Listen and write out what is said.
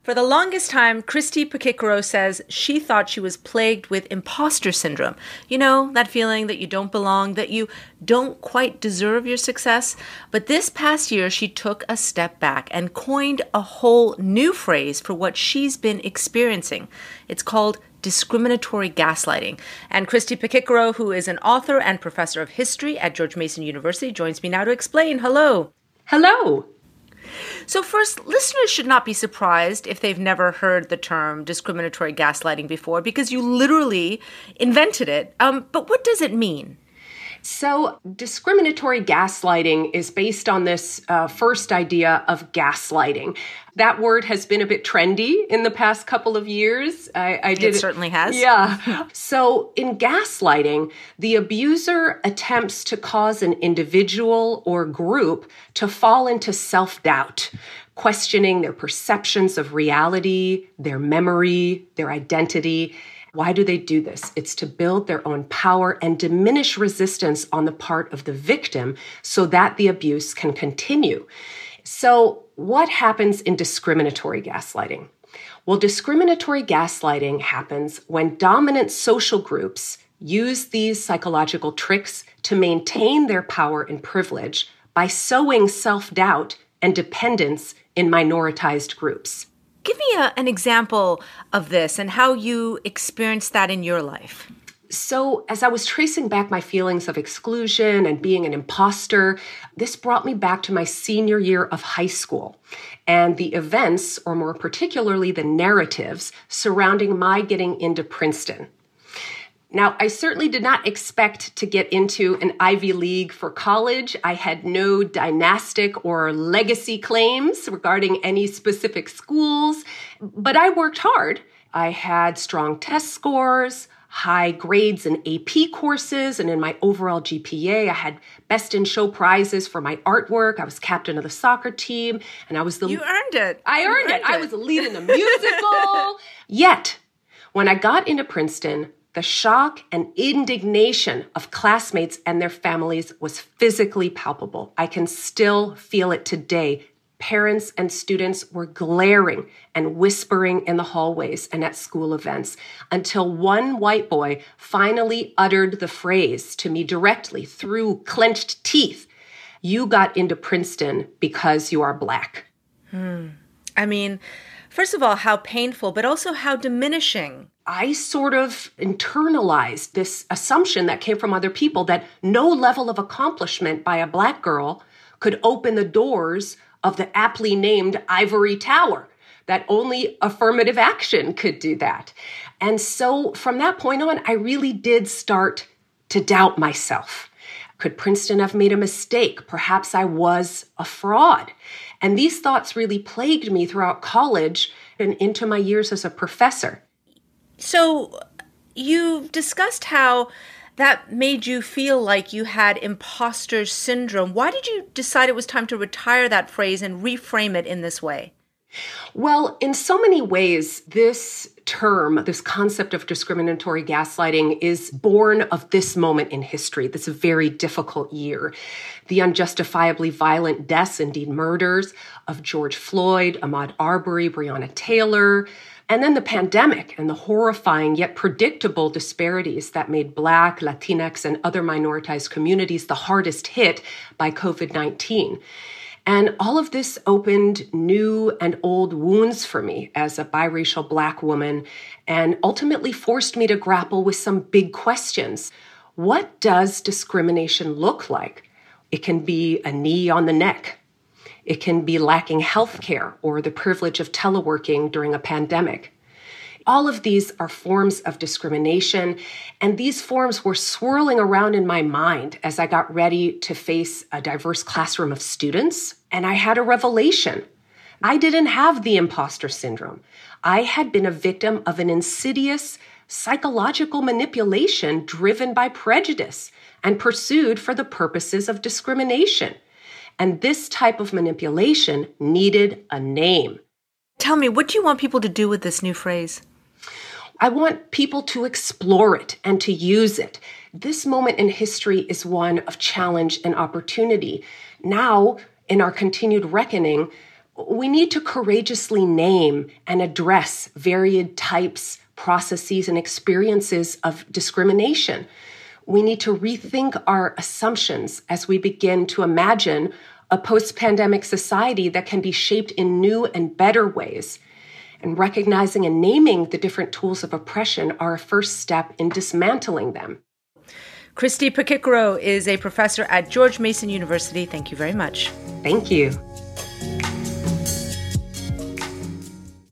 For the longest time, Christy Pekikoro says she thought she was plagued with imposter syndrome. You know, that feeling that you don't belong, that you don't quite deserve your success. But this past year, she took a step back and coined a whole new phrase for what she's been experiencing. It's called discriminatory gaslighting. And Christy Pekikoro, who is an author and professor of history at George Mason University, joins me now to explain. Hello. Hello. So first, listeners should not be surprised if they've never heard the term discriminatory gaslighting before, because you literally invented it. But what does it mean? So discriminatory gaslighting is based on this first idea of gaslighting. That word has been a bit trendy in the past couple of years. It certainly has. Yeah. So in gaslighting, the abuser attempts to cause an individual or group to fall into self-doubt, questioning their perceptions of reality, their memory, their identity. Why do they do this? It's to build their own power and diminish resistance on the part of the victim so that the abuse can continue. So what happens in discriminatory gaslighting? Well, discriminatory gaslighting happens when dominant social groups use these psychological tricks to maintain their power and privilege by sowing self-doubt and dependence in minoritized groups. Give me an example of this and how you experienced that in your life. So as I was tracing back my feelings of exclusion and being an imposter, this brought me back to my senior year of high school and the events, or more particularly the narratives, surrounding my getting into Princeton. Now, I certainly did not expect to get into an Ivy League for college. I had no dynastic or legacy claims regarding any specific schools, but I worked hard. I had strong test scores, high grades in AP courses, and in my overall GPA, I had best in show prizes for my artwork. I was captain of the soccer team, and I was You earned it. I earned it. I was the lead in the musical. Yet, when I got into Princeton, the shock and indignation of classmates and their families was physically palpable. I can still feel it today. Parents and students were glaring and whispering in the hallways and at school events until one white boy finally uttered the phrase to me directly through clenched teeth, "You got into Princeton because you are Black." I mean, first of all, how painful, but also how diminishing. I sort of internalized this assumption that came from other people that no level of accomplishment by a Black girl could open the doors of the aptly named ivory tower, that only affirmative action could do that. And so from that point on, I really did start to doubt myself. Could Princeton have made a mistake? Perhaps I was a fraud. And these thoughts really plagued me throughout college and into my years as a professor. So you discussed how that made you feel like you had imposter syndrome. Why did you decide it was time to retire that phrase and reframe it in this way? Well, in so many ways, this term, this concept of discriminatory gaslighting is born of this moment in history, this very difficult year. The unjustifiably violent deaths, indeed murders, of George Floyd, Ahmaud Arbery, Breonna Taylor, and then the pandemic and the horrifying yet predictable disparities that made Black, Latinx, and other minoritized communities the hardest hit by COVID-19. And all of this opened new and old wounds for me as a biracial Black woman and ultimately forced me to grapple with some big questions. What does discrimination look like? It can be a knee on the neck. It can be lacking health care or the privilege of teleworking during a pandemic. All of these are forms of discrimination, and these forms were swirling around in my mind as I got ready to face a diverse classroom of students, and I had a revelation. I didn't have the imposter syndrome. I had been a victim of an insidious psychological manipulation driven by prejudice and pursued for the purposes of discrimination. And this type of manipulation needed a name. Tell me, what do you want people to do with this new phrase? I want people to explore it and to use it. This moment in history is one of challenge and opportunity. Now, in our continued reckoning, We need to courageously name and address varied types, processes, and experiences of discrimination. We need to rethink our assumptions as we begin to imagine a post-pandemic society that can be shaped in new and better ways. And recognizing and naming the different tools of oppression are a first step in dismantling them. Christy Pekicaro is a professor at George Mason University. Thank you very much. Thank you.